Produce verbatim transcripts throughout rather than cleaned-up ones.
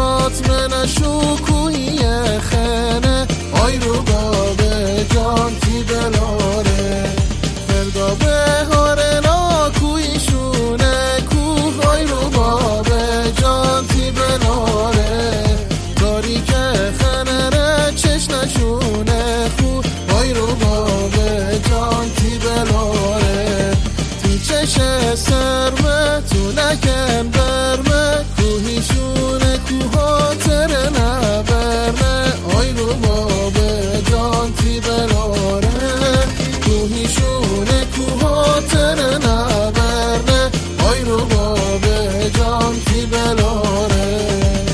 فاطمه نشوکوی خنه آی رو باب جان تی بلاره فردا به هاره ناکوی شونه کوه آی رو باب جان تی بلاره تاریک خنه ره چش نشونه خو آی رو باب جان تی بلاره تی چش سرمه تو نکن برمه کوهی شونه کوها تره نبرمه آی رو باب جان تی بلاره کوهی شونه کوها تره نبرمه آی رو باب جان تی بلاره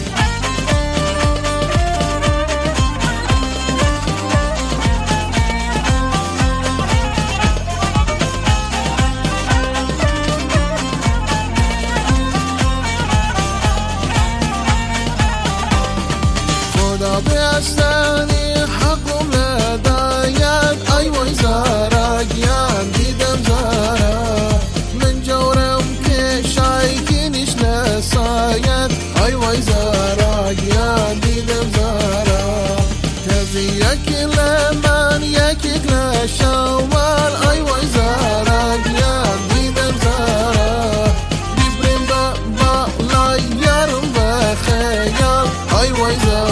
بیستنی حقم نداید ای وای زارگیان دیدم زارا من جورم که شایکی نیش نساید ای وای زارگیان دیدم زارا تزی یکی لمن یکی لشوال ای وای زارگیان دیدم زارا بیبریم با با لایرم بخیال ای وای زارا